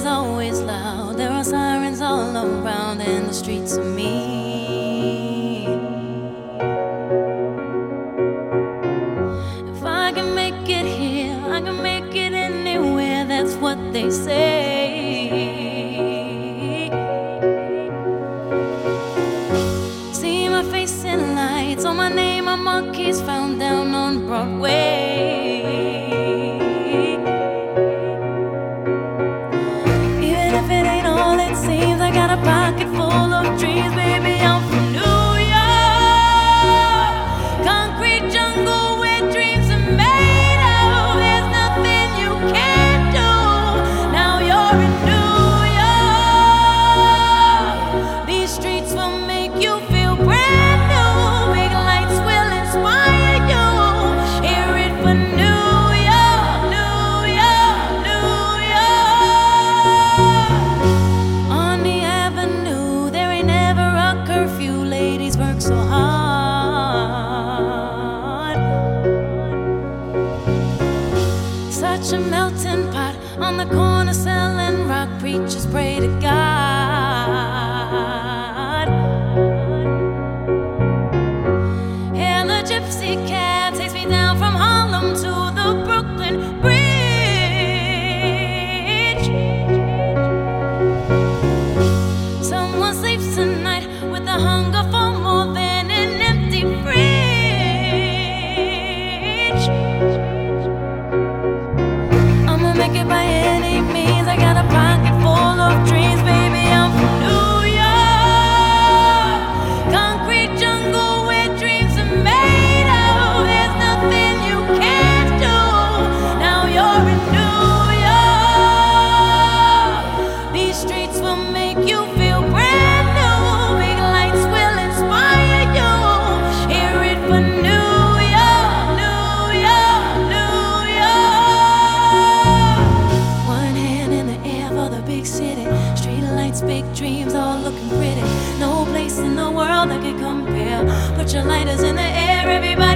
is always loud. There are sirens all around, and the streets are mean. If I can make it here, I can make it anywhere. That's what they say. See my face in lights, on my name, my monkeys found down on Broadway. Seems I got a pocket full of dreams, baby. I'm from New York, concrete jungle where dreams are made of. There's nothing you can't do. Now you're in New York. These streets will make you feel brand new. Big lights will inspire you. Hear it for New York, New York, New York. Ladies work so hard. Such a melting pot on the corner selling rock. Preachers pray to God. And the gypsy cab takes me down from Harlem to the Brooklyn Bridge. Someone sleeps tonight with the hunger for more than an empty fridge. I'ma make it by any means. I got a pocket full of dreams, baby. I'm from New York, concrete jungle where dreams are made of. There's nothing you can't do. Now you're in New York. These streets will make you feel brand new. Big lights will inspire you. Hear it for New York, New York, New York. One hand in the air for the big city. Street lights, big dreams, all looking pretty. No place in the world that can compare. Put your lighters in the air, everybody.